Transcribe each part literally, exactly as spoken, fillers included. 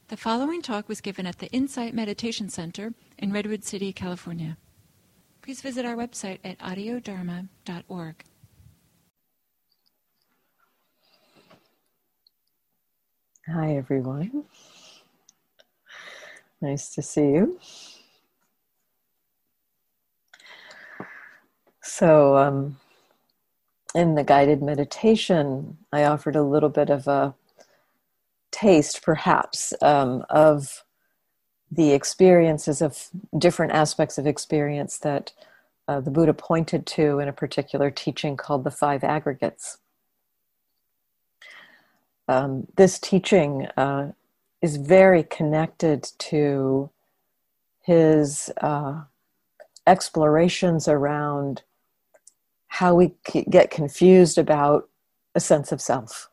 The following talk was given at the Insight Meditation Center in Redwood City, California. Please visit our website at audio dharma dot org. Hi, everyone. Nice to see you. So, um, in the guided meditation, I offered a little bit of a taste, perhaps, um, of the experiences of different aspects of experience that uh, the Buddha pointed to in a particular teaching called the Five Aggregates. Um, this teaching uh, is very connected to his uh, explorations around how we get confused about a sense of self.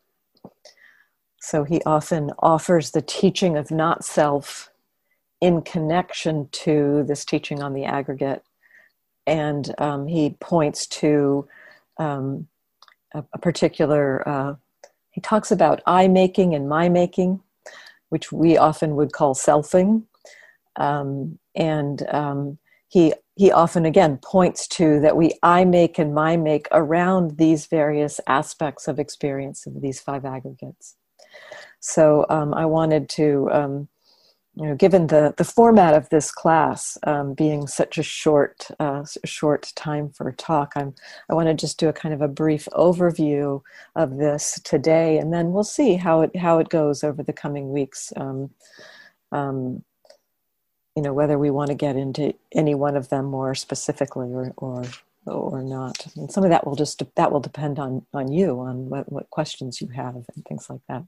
So he often offers the teaching of not self in connection to this teaching on the aggregate. And um, he points to um, a, a particular, uh, he talks about I-making and my-making, which we often would call selfing. Um, and um, he he often, again, points to that we I-make and my-make around these various aspects of experience of these five aggregates. So um, I wanted to, um, you know, given the, the format of this class um, being such a short uh, short time for a talk, I'm, I want to just do a kind of a brief overview of this today, and then we'll see how it how it goes over the coming weeks. Um, um, you know, whether we want to get into any one of them more specifically or or or not. And some of that will just that will depend on on you, on what, what questions you have and things like that.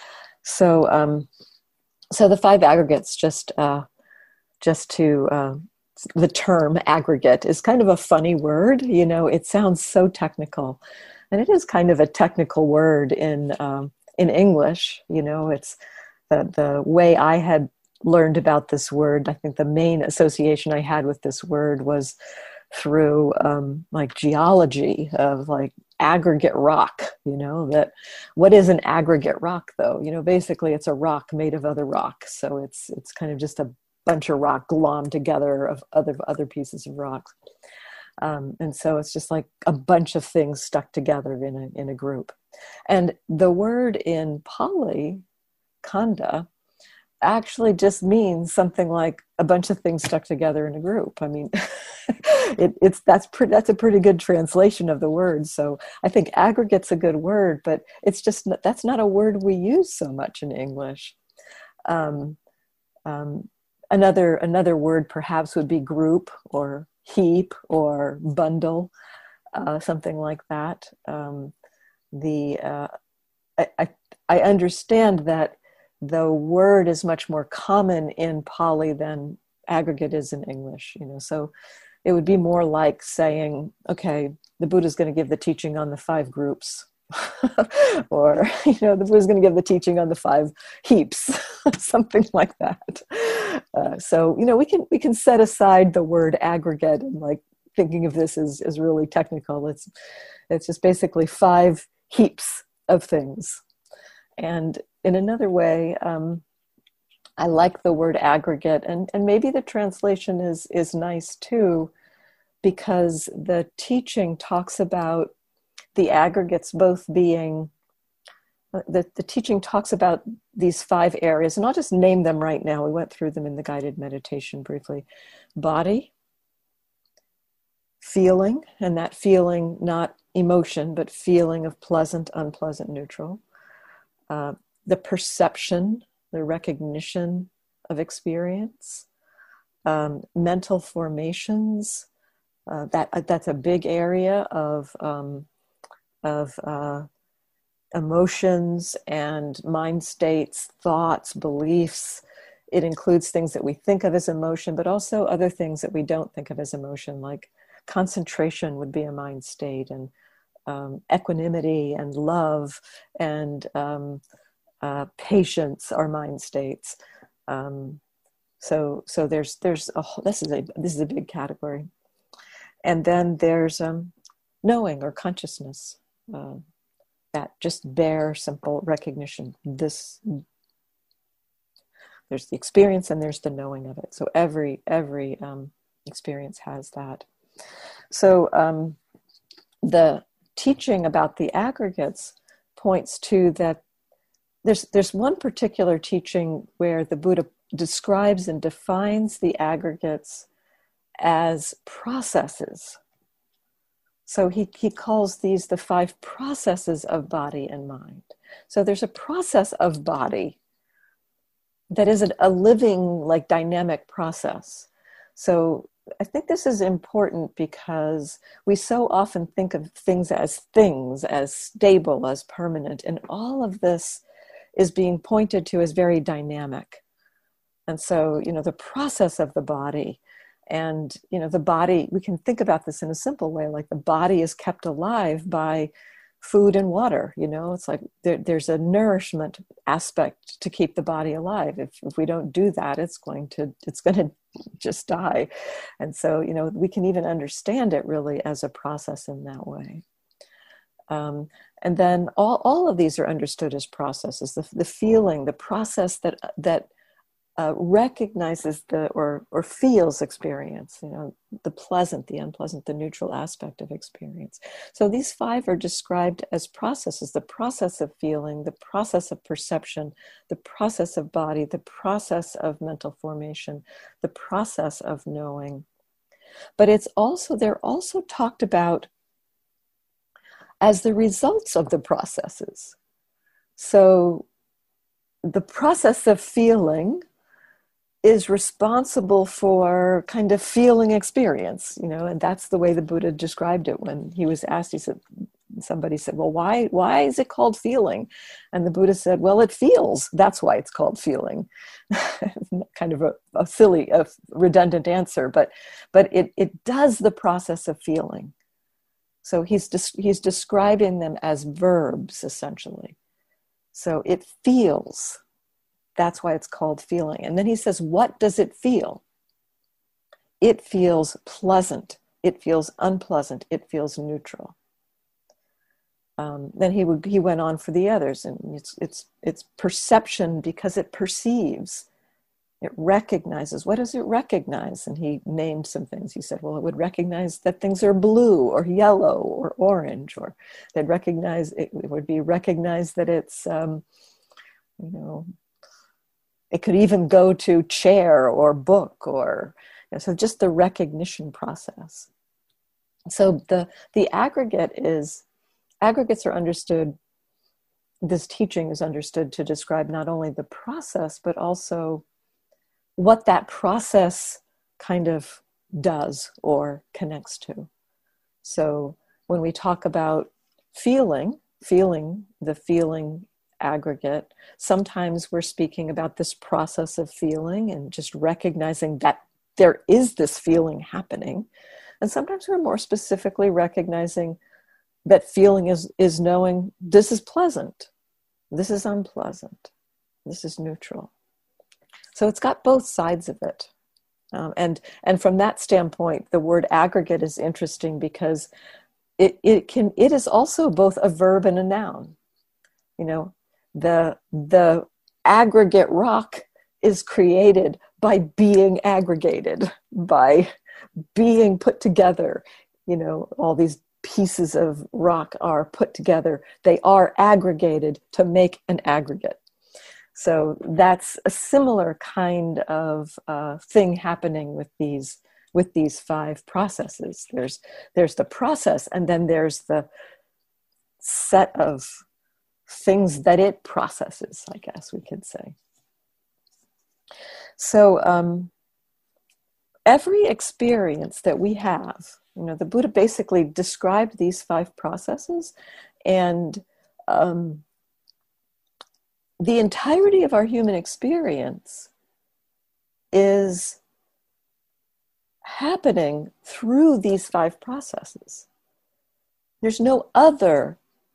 So, um, so the five aggregates, just uh, just to uh, the term aggregate is kind of a funny word. You know, it sounds so technical, and it is kind of a technical word in um, in English. You know, it's the the way I had learned about this word. I think the main association I had with this word was through um, like geology of like aggregate rock, you know, that what is an aggregate rock though? You know, basically it's a rock made of other rock. So it's, it's kind of just a bunch of rock glommed together of other, other pieces of rock. Um, and so it's just like a bunch of things stuck together in a, in a group. And the word in Pali, khandha, actually just means something like a bunch of things stuck together in a group. I mean, it, it's that's pretty, that's a pretty good translation of the word. So I think aggregate's a good word, but it's just that's not a word we use so much in English. Um, um, another another word perhaps would be group or heap or bundle, uh, something like that. Um, the uh, I, I I understand that the word is much more common in Pali than aggregate is in English, you know, so it would be more like saying, okay, the Buddha's going to give the teaching on the five groups, or, you know, the Buddha's going to give the teaching on the five heaps, something like that. Uh, so, you know, we can, we can set aside the word aggregate and like thinking of this as, as really technical. It's, it's just basically five heaps of things. And in another way, um, I like the word aggregate, and, and maybe the translation is, is nice too, because the teaching talks about the aggregates both being, the, the teaching talks about these five areas, and I'll just name them right now. We went through them in the guided meditation briefly. Body, feeling, and that feeling, not emotion, but feeling of pleasant, unpleasant, neutral. Uh, the perception, the recognition of experience, um, mental formations, uh, that that's a big area of, um, of uh, emotions and mind states, thoughts, beliefs. It includes things that we think of as emotion, but also other things that we don't think of as emotion, like concentration would be a mind state, and um, equanimity and love and um, Uh, patience are mind states. Um, so, so there's there's a whole, this is a this is a big category, and then there's um, knowing or consciousness, uh, that just bare simple recognition. This There's the experience and there's the knowing of it. So every every um, experience has that. So um, the teaching about the aggregates points to that there's there's one particular teaching where the Buddha describes and defines the aggregates as processes. So he, he calls these the five processes of body and mind. So there's a process of body that is a, a living, like dynamic process. So I think this is important because we so often think of things as things, as stable, as permanent, and all of this is being pointed to as very dynamic. And so, you know, the process of the body, and, you know, the body, we can think about this in a simple way, like the body is kept alive by food and water. You know, it's like there, there's a nourishment aspect to keep the body alive. If, if we don't do that, it's going to, it's going to just die. And so, you know, we can even understand it really as a process in that way. Um, and then all, all of these are understood as processes. The, the feeling, the process that, that, Uh, recognizes the or or feels experience, you know, the pleasant, the unpleasant, the neutral aspect of experience. So these five are described as processes: the process of feeling, the process of perception, the process of body, the process of mental formation, the process of knowing. But it's also, they're also talked about as the results of the processes. So the process of feeling is responsible for kind of feeling experience, you know, and that's the way the Buddha described it when he was asked. He said, somebody said, well, why, why is it called feeling? And the Buddha said, well, it feels. That's why it's called feeling. Kind of a, a silly, a redundant answer, but, but it, it does the process of feeling. So he's, des- he's describing them as verbs, essentially. So it feels. That's why it's called feeling. And then he says, what does it feel? It feels pleasant. It feels unpleasant. It feels neutral. Um, then he would he went on for the others, and it's it's it's perception because it perceives. It recognizes. What does it recognize? And he named some things. He said, well, it would recognize that things are blue or yellow or orange, or they'd recognize, it would be recognized that it's, um, you know, it could even go to chair or book, or, you know, so just the recognition process. So the, the aggregate is, aggregates are understood, this teaching is understood to describe not only the process, but also what that process kind of does or connects to. So when we talk about feeling, feeling, the feeling aggregate, sometimes we're speaking about this process of feeling and just recognizing that there is this feeling happening. And sometimes we're more specifically recognizing that feeling is, is knowing this is pleasant, this is unpleasant, this is neutral. So it's got both sides of it. Um, and, and from that standpoint, the word aggregate is interesting because it, it can, it is also both a verb and a noun. You know, the, the aggregate rock is created by being aggregated, by being put together. You know, all these pieces of rock are put together. They are aggregated to make an aggregate. So that's a similar kind of uh, thing happening with these with these five processes. There's there's the process, and then there's the set of things that it processes, I guess we could say. So um, every experience that we have, you know, the Buddha basically described these five processes, and um, the entirety of our human experience is happening through these five processes. There's no other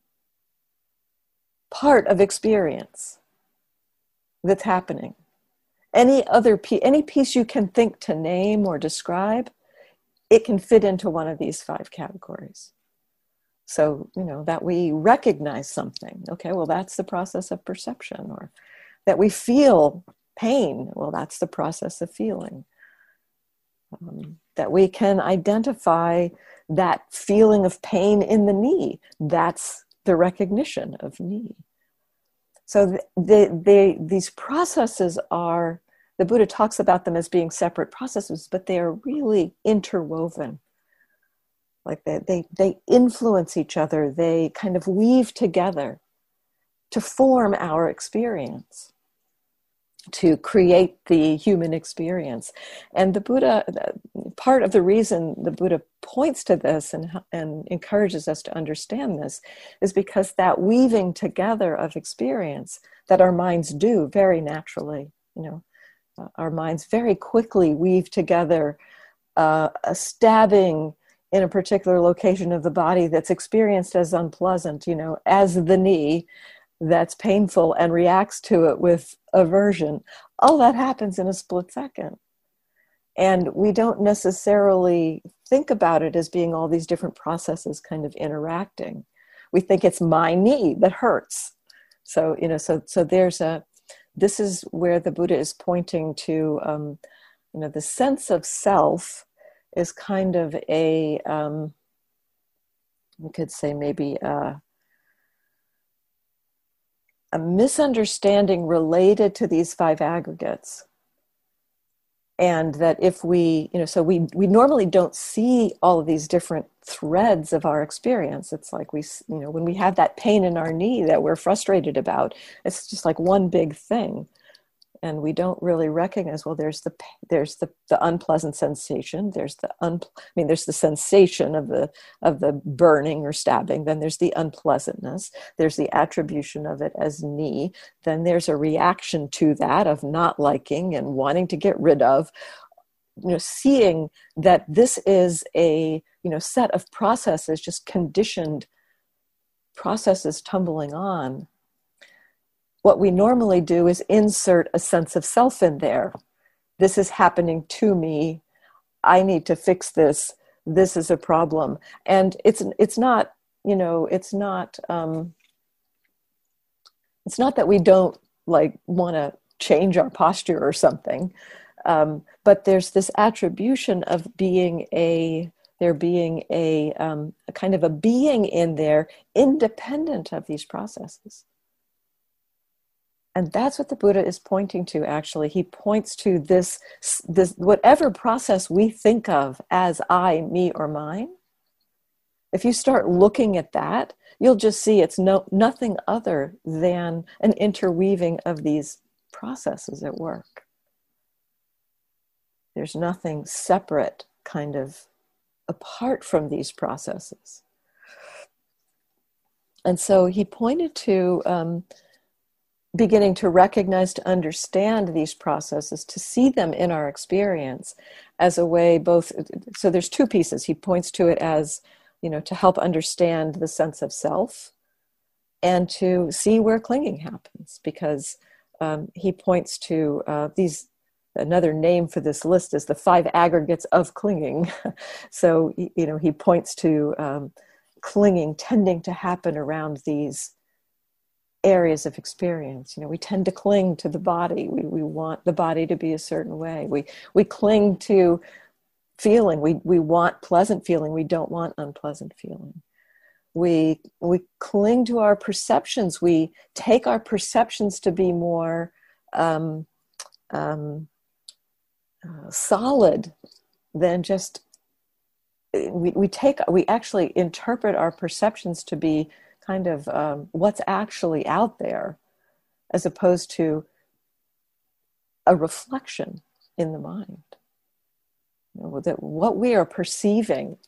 part of experience that's happening. Any other piece, any piece you can think to name or describe, it can fit into one of these five categories. So, you know, that we recognize something. Okay, well, that's the process of perception. Or that we feel pain. Well, that's the process of feeling. Um, that we can identify that feeling of pain in the knee. That's the recognition of knee. So the, the, these processes are, the Buddha talks about them as being separate processes, but they are really interwoven. Like they, they, they influence each other. They kind of weave together to form our experience, to create the human experience. And the Buddha, part of the reason the Buddha points to this and, and encourages us to understand this is because that weaving together of experience that our minds do very naturally, you know, uh, our minds very quickly weave together uh, a stabbing in a particular location of the body that's experienced as unpleasant, you know, as the knee, that's painful and reacts to it with aversion. All that happens in a split second. And we don't necessarily think about it as being all these different processes kind of interacting. We think it's my knee that hurts. So, you know, so, so there's a, this is where the Buddha is pointing to, um, you know, the sense of self is kind of a, um, we could say maybe, uh, a misunderstanding related to these five aggregates. And that if we, you know, so we, we normally don't see all of these different threads of our experience. It's like we, you know, when we have that pain in our knee that we're frustrated about, it's just like one big thing. And we don't really recognize, well, there's the, there's the, the unpleasant sensation. There's the, un, I mean, there's the sensation of the, of the burning or stabbing. Then there's the unpleasantness. There's the attribution of it as knee. Then there's a reaction to that of not liking and wanting to get rid of, you know, seeing that this is a, you know, set of processes, just conditioned processes tumbling on. What we normally do is insert a sense of self in there. This is happening to me. I need to fix this. This is a problem. And it's it's not, you know, it's not um, it's not that we don't like want to change our posture or something, um, but there's this attribution of being a there being a, um, a kind of a being in there independent of these processes. And that's what the Buddha is pointing to, actually. He points to this, this, whatever process we think of as I, me, or mine. If you start looking at that, you'll just see it's no, nothing other than an interweaving of these processes at work. There's nothing separate, kind of apart from these processes. And so he pointed to um, beginning to recognize, to understand these processes, to see them in our experience as a way both, so there's two pieces. He points to it as, you know, to help understand the sense of self and to see where clinging happens, because um, he points to uh, these, another name for this list is the five aggregates of clinging. So, you know, he points to um, clinging tending to happen around these areas of experience. You know, we tend to cling to the body. We we want the body to be a certain way. We we cling to feeling. We we want pleasant feeling. We don't want unpleasant feeling. We we cling to our perceptions. We take our perceptions to be more um, um, uh, solid than just. We we take we actually interpret our perceptions to be kind of um, what's actually out there, as opposed to a reflection in the mind. You know, that what we are perceiving.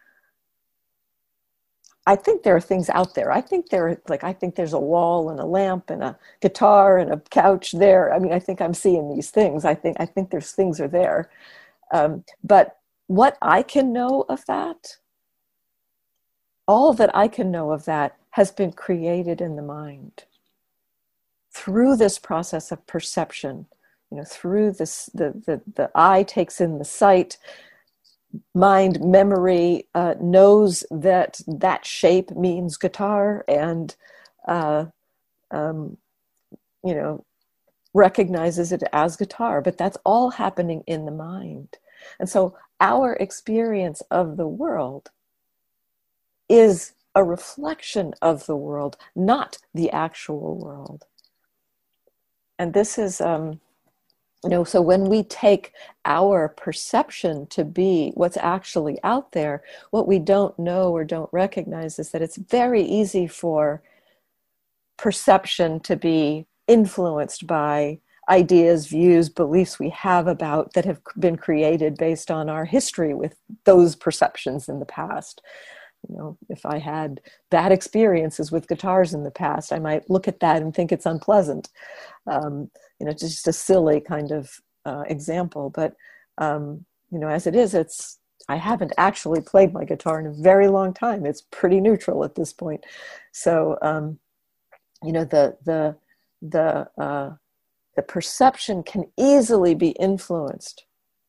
I think there are things out there. I think there, are, like I think there's a wall and a lamp and a guitar and a couch there. I mean, I think I'm seeing these things. I think I think there's things are there, um, but what I can know of that, all that I can know of that has been created in the mind through this process of perception. You know, through this, the the the eye takes in the sight, mind memory uh, knows that that shape means guitar, and uh, um, you know, recognizes it as guitar, but that's all happening in the mind. And so our experience of the world is a reflection of the world, not the actual world. And this is, um, you know, so when we take our perception to be what's actually out there, what we don't know or don't recognize is that it's very easy for perception to be influenced by ideas, views, beliefs we have about that have been created based on our history with those perceptions in the past. You know, if I had bad experiences with guitars in the past, I might look at that and think it's unpleasant. Um, you know, just a silly kind of uh, example. But, um, you know, as it is, it's, I haven't actually played my guitar in a very long time. It's pretty neutral at this point. So, um, you know, the, the, the, uh, the perception can easily be influenced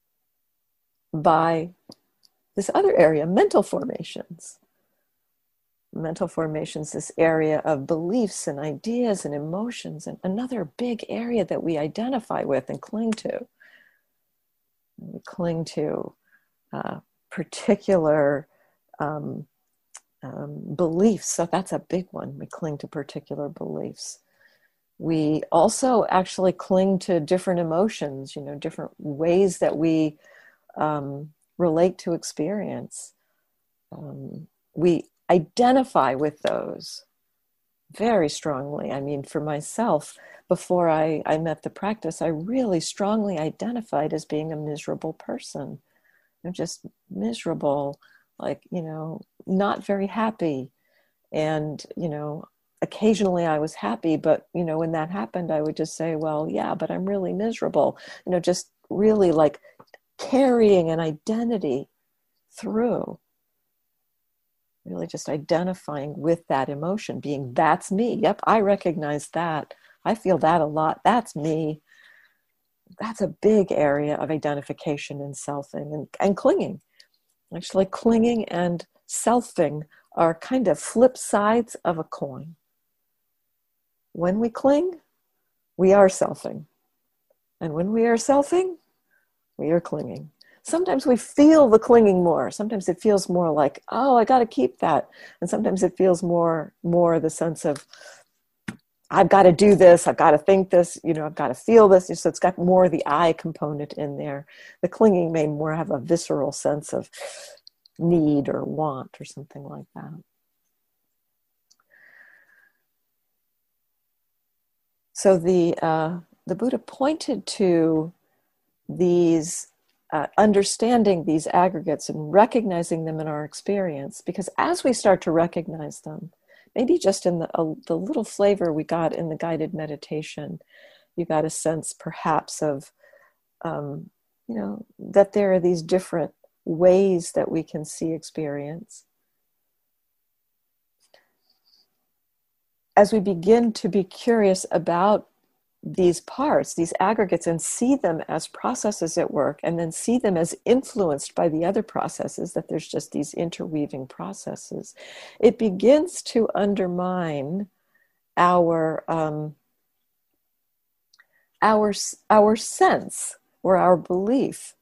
by this other area, mental formations. Mental formations, this area of beliefs and ideas and emotions, and another big area that we identify with and cling to. We cling to uh, particular um, um, beliefs. So that's a big one. We cling to particular beliefs. We also actually cling to different emotions, you know, different ways that we um, relate to experience. Um, we identify with those very strongly. I mean, for myself, before I, I met the practice, I really strongly identified as being a miserable person. I'm just miserable, like, you know, not very happy. And, you know, occasionally I was happy, but, you know, when that happened, I would just say, well, yeah, but I'm really miserable. You know, just really like carrying an identity through. Really just identifying with that emotion, being, that's me. Yep, I recognize that. I feel that a lot. That's me. That's a big area of identification and selfing and, and clinging. Actually, clinging and selfing are kind of flip sides of a coin. When we cling, we are selfing. And when we are selfing, we are clinging. Sometimes we feel the clinging more. Sometimes it feels more like, oh, I got to keep that. And sometimes it feels more, more the sense of, I've got to do this. I've got to think this. You know, I've got to feel this. So it's got more of the I component in there. The clinging may more have a visceral sense of need or want or something like that. So the uh, the Buddha pointed to these Uh, understanding these aggregates and recognizing them in our experience, because as we start to recognize them, maybe just in the, uh, the little flavor we got in the guided meditation, you got a sense perhaps of, um, you know, that there are these different ways that we can see experience. As we begin to be curious about these parts, these aggregates, and see them as processes at work, and then see them as influenced by the other processes, that there's just these interweaving processes, it begins to undermine our um, our our sense or our belief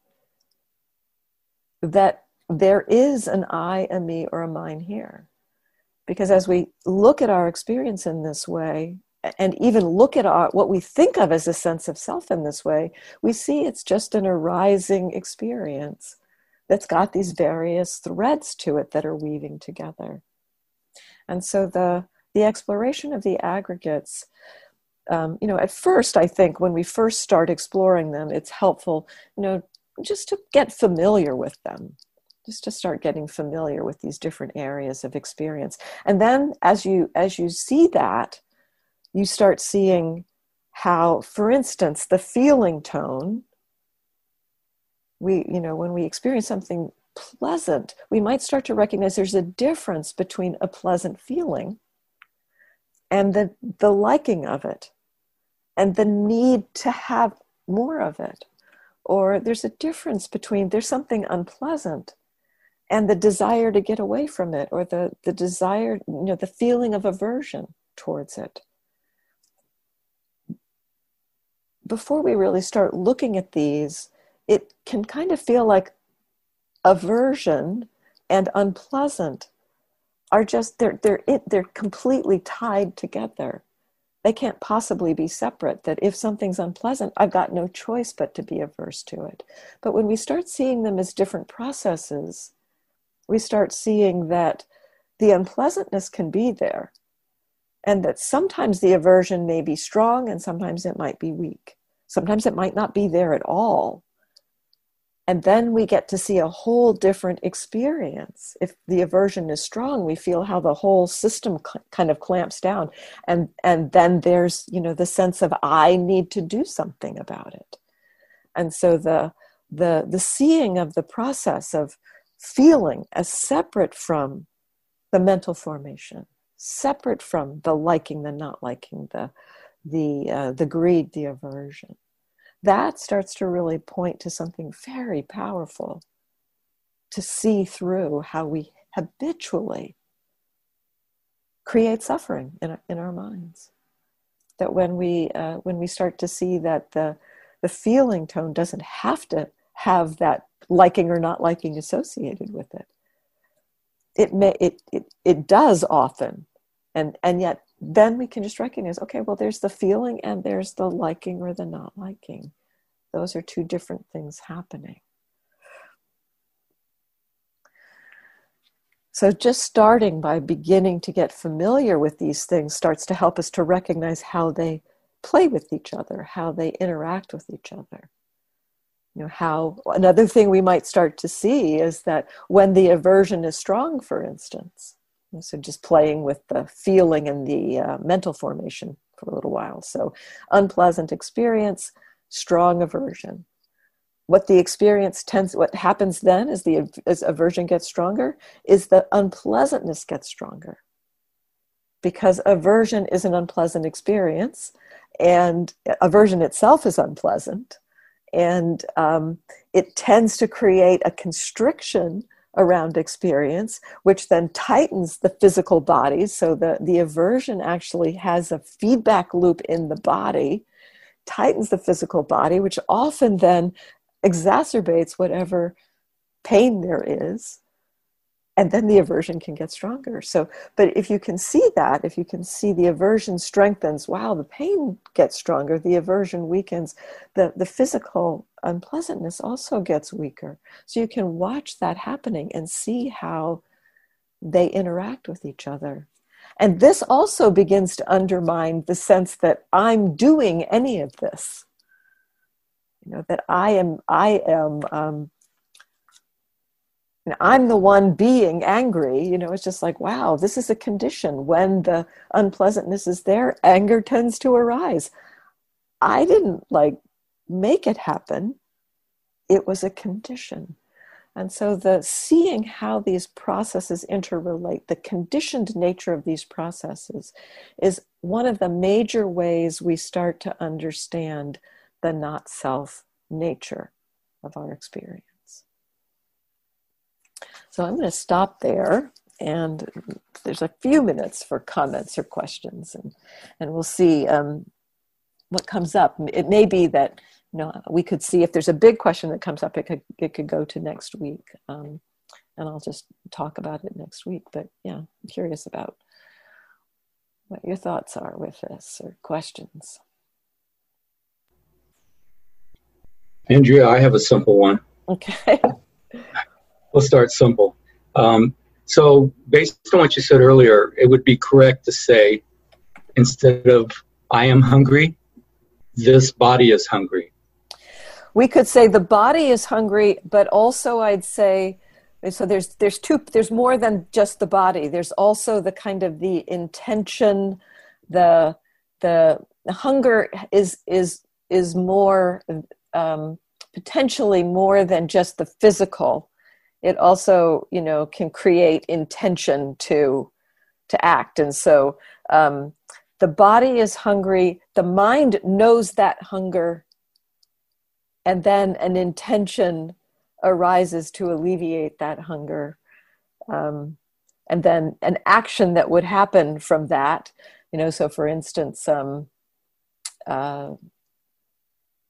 that there is an I, a me, or a mine here. Because as we look at our experience in this way, and even look at our, what we think of as a sense of self in this way, we see it's just an arising experience that's got these various threads to it that are weaving together. And so the, the exploration of the aggregates, um, you know, at first, I think when we first start exploring them, it's helpful, you know, just to get familiar with them, just to start getting familiar with these different areas of experience. And then as you, as you see that, you start seeing how, for instance, the feeling tone, we, you know, when we experience something pleasant, we might start to recognize there's a difference between a pleasant feeling and the, the liking of it and the need to have more of it. Or there's a difference between, there's something unpleasant and the desire to get away from it, or the, the desire, you know, the feeling of aversion towards it. before we really start looking at these, it can kind of feel like aversion and unpleasant are just, they're, they're, it, they're completely tied together. They can't possibly be separate, that if something's unpleasant, I've got no choice but to be averse to it. But when we start seeing them as different processes, we start seeing that the unpleasantness can be there, and that sometimes the aversion may be strong and sometimes it might be weak. Sometimes it might not be there at all. And then we get to see a whole different experience. If the aversion is strong, we feel how the whole system cl- kind of clamps down. And, and then there's, you know, the sense of, I need to do something about it. And so the, the, the seeing of the process of feeling as separate from the mental formation, separate from the liking, the not liking, the, the, uh, the greed, the aversion, that starts to really point to something very powerful, to see through how we habitually create suffering in our, in our minds. That when we uh, when we start to see that the the feeling tone doesn't have to have that liking or not liking associated with it. It may it it, it does often, and and yet then we can just recognize, okay, well, there's the feeling and there's the liking or the not liking. Those are two different things happening. So just starting by beginning to get familiar with these things starts to help us to recognize how they play with each other, how they interact with each other. You know, how another thing we might start to see is that when the aversion is strong, for instance, so just playing with the feeling and the uh, mental formation for a little while. So unpleasant experience, strong aversion. What the experience tends, what happens then as the as aversion gets stronger is the unpleasantness gets stronger. Because aversion is an unpleasant experience, and aversion itself is unpleasant, and um, it tends to create a constriction around experience, which then tightens the physical body. So the, the aversion actually has a feedback loop in the body, tightens the physical body, which often then exacerbates whatever pain there is. And then the aversion can get stronger. So, but if you can see that, if you can see the aversion strengthens, wow, the pain gets stronger, the aversion weakens, the, the physical unpleasantness also gets weaker. So you can watch that happening and see how they interact with each other. And this also begins to undermine the sense that I'm doing any of this. You know, that I am, I am, um, I'm the one being angry. You know, it's just like, wow, this is a condition. When the unpleasantness is there, anger tends to arise. I didn't like make it happen. It was a condition. And so the seeing how these processes interrelate, the conditioned nature of these processes, is one of the major ways we start to understand the not self nature of our experience. So I'm going to stop there, and there's a few minutes for comments or questions, and, and we'll see um, what comes up. It may be that, you know, we could see if there's a big question that comes up, it could it could go to next week, um, and I'll just talk about it next week. But yeah, I'm curious about what your thoughts are with this or questions. Andrea, I have a simple one. Okay. We'll start simple. Um, so based on what you said earlier, it would be correct to say, instead of I am hungry, this body is hungry. We could say the body is hungry, but also I'd say, so there's there's two, there's more than just the body. There's also the kind of the intention, the the, the hunger is is is more um, potentially more than just the physical. It also, you know, can create intention to to act. And so um, the body is hungry, the mind knows that hunger, and then an intention arises to alleviate that hunger. Um, and then an action that would happen from that, you know, so for instance, um, uh,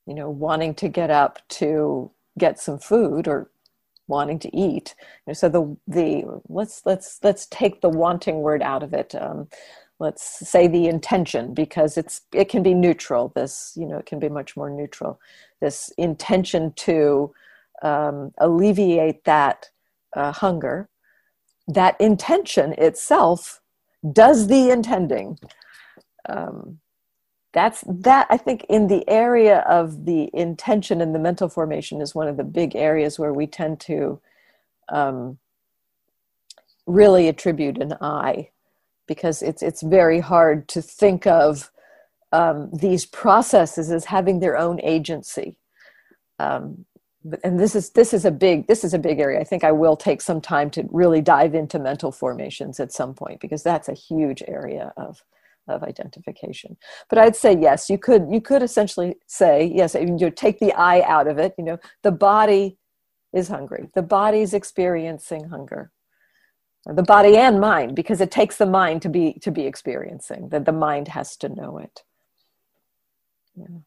you know, wanting to get up to get some food or wanting to eat. You know, so the the let's let's let's take the wanting word out of it. Um, let's say the intention, because it's it can be neutral. This, you know, it can be much more neutral. This intention to um, alleviate that uh, hunger. That intention itself does the intending. Um, That's that I think in the area of the intention and the mental formation is one of the big areas where we tend to um, really attribute an I, because it's it's very hard to think of um, these processes as having their own agency. Um, and this is this is a big this is a big area. I think I will take some time to really dive into mental formations at some point, because that's a huge area of. of identification. But I'd say, yes, you could, you could essentially say, yes, you take the I out of it, you know, the body is hungry. The body's experiencing hunger. The body and mind, because it takes the mind to be, to be experiencing, that the mind has to know it. Yeah.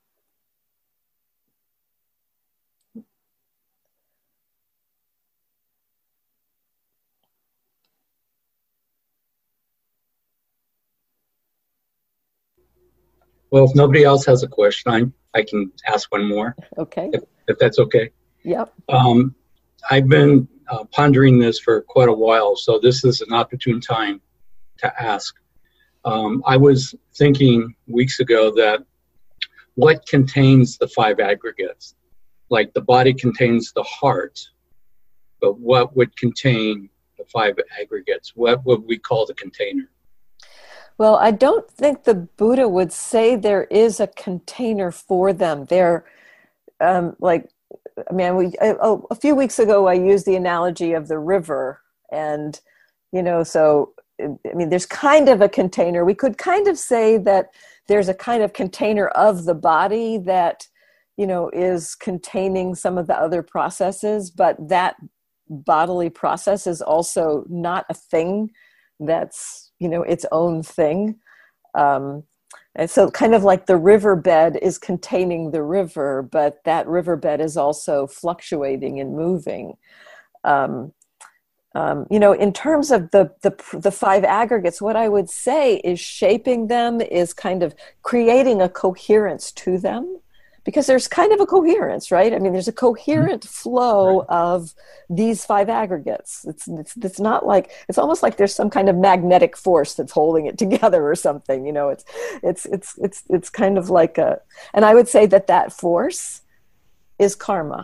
Well, if nobody else has a question, I, I can ask one more. Okay. If, if that's okay. Yep. Um, I've been uh, pondering this for quite a while, so this is an opportune time to ask. Um, I was thinking weeks ago that what contains the five aggregates? Like the body contains the heart, but what would contain the five aggregates? What would we call the container? Well, I don't think the Buddha would say there is a container for them. They're um, like, I mean, we, I, oh, a few weeks ago, I used the analogy of the river. And, you know, so, I mean, there's kind of a container. We could kind of say that there's a kind of container of the body that, you know, is containing some of the other processes, but that bodily process is also not a thing that's, you know, its own thing. Um, and so kind of like the riverbed is containing the river, but that riverbed is also fluctuating and moving. Um, um, you know, in terms of the, the, the five aggregates, what I would say is shaping them is kind of creating a coherence to them. Because there's kind of a coherence, right? I mean, there's a coherent flow of these five aggregates. It's, it's it's not like, it's almost like there's some kind of magnetic force that's holding it together or something. You know, it's it's it's it's it's kind of like a, and I would say that that force is karma.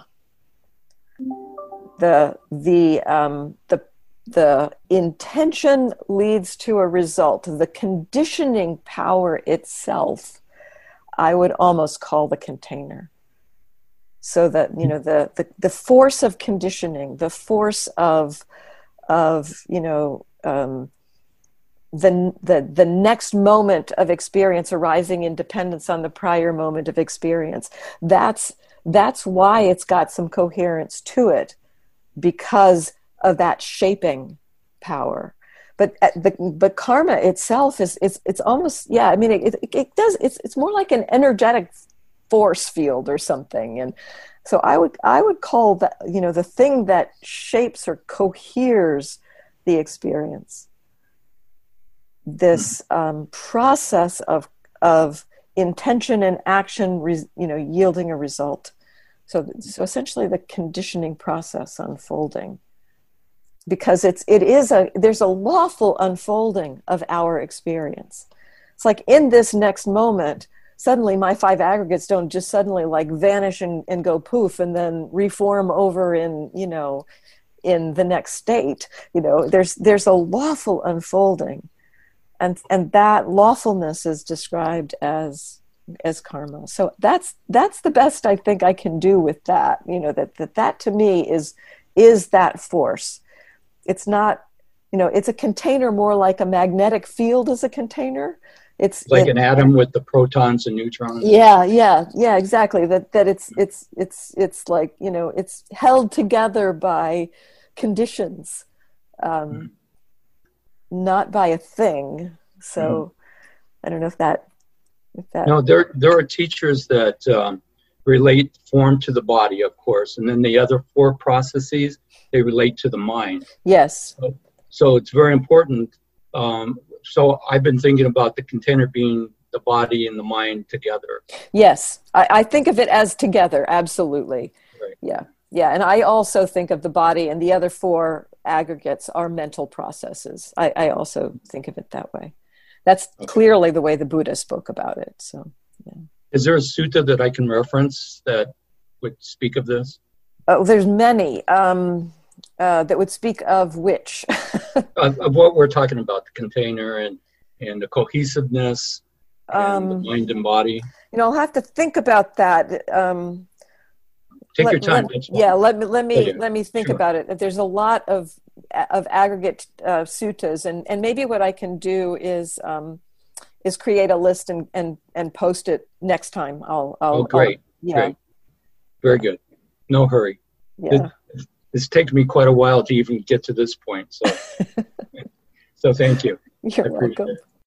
The the um, the the intention leads to a result. The conditioning power itself, I would almost call the container. So that, you know, the, the, the force of conditioning, the force of, of, you know, um, the, the, the next moment of experience arising in dependence on the prior moment of experience. That's, that's why it's got some coherence to it, because of that shaping power. But the but karma itself is it's it's almost, yeah, I mean it, it it does it's it's more like an energetic force field or something. And so I would I would call that, you know, the thing that shapes or coheres the experience, this um, process of of intention and action, res, you know, yielding a result. So so essentially the conditioning process unfolding. Because it's it is a there's a lawful unfolding of our experience. It's like in this next moment, suddenly my five aggregates don't just suddenly like vanish and, and go poof and then reform over in, you know, in the next state. You know, there's there's a lawful unfolding. And and that lawfulness is described as as karma. So that's that's the best I think I can do with that. You know, that that, that to me is is that force. It's not, you know, it's a container more like a magnetic field as a container. It's like it, an atom with the protons and neutrons. Yeah, yeah, yeah, exactly. That that it's it's it's it's like, you know, it's held together by conditions, um, mm-hmm. not by a thing. So mm-hmm. I don't know if that if that. No, there there are teachers that um, relate form to the body, of course, and then the other four processes, they relate to the mind. Yes. So, so it's very important. Um, so I've been thinking about the container being the body and the mind together. Yes, I, I think of it as together, absolutely. Right. Yeah, yeah, and I also think of the body and the other four aggregates are mental processes. I, I also think of it that way. That's okay. Clearly the way the Buddha spoke about it. So, yeah. Is there a sutta that I can reference that would speak of this? Oh, there's many um, uh, that would speak of which. of, of what we're talking about, the container and, and the cohesiveness and um, the mind and body. You know, I'll have to think about that. Um, Take let, your time. Let, yeah, let me let me yeah, let me think sure. about it. There's a lot of of aggregate uh, suttas, and, and maybe what I can do is um, is create a list and, and, and post it next time. I'll, I'll oh, great. I'll, yeah. Great. Very good. No hurry. Yeah. It, it's taken me quite a while to even get to this point. So, so thank you. You're welcome. It.